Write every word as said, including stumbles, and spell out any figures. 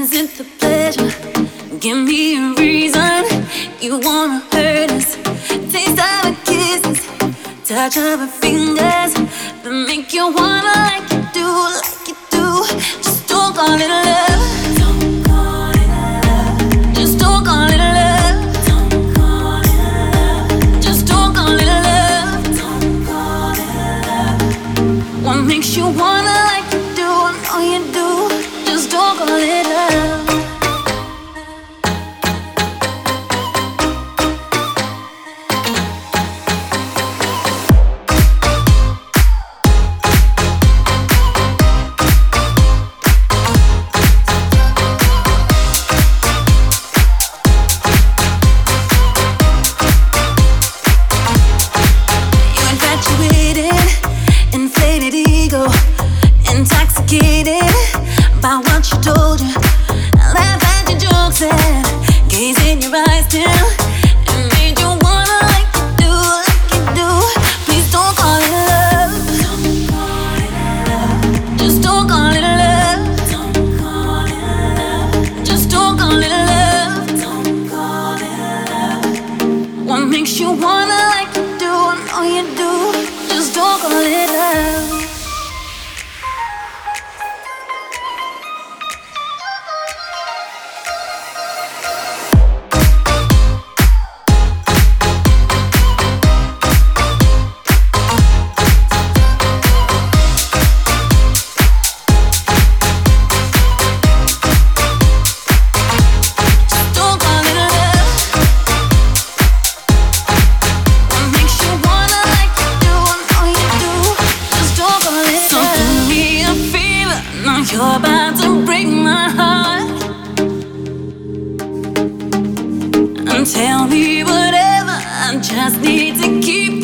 Is it the pleasure? Give me a reason. You wanna hurt us. Taste of our kisses, touch of our fingers, that make you wanna like you do, like you do. Just don't call it love. Don't call it love. Just don't call it love. Don't call it love. Just don't call it love. Don't call it love. What makes you wanna like you do? I know you do. Just don't call it love. Intoxicated by what she told you, laugh at your jokes and gaze in your eyes till it made you wanna like you do, like you do. Please don't call it love. Don't call it love. Just don't call it love. Don't call it love. Just don't call it love. Don't call it love. What makes you wanna like you do? I know you do. Just don't call it love. You're about to break my heart and tell me whatever. I just need to keep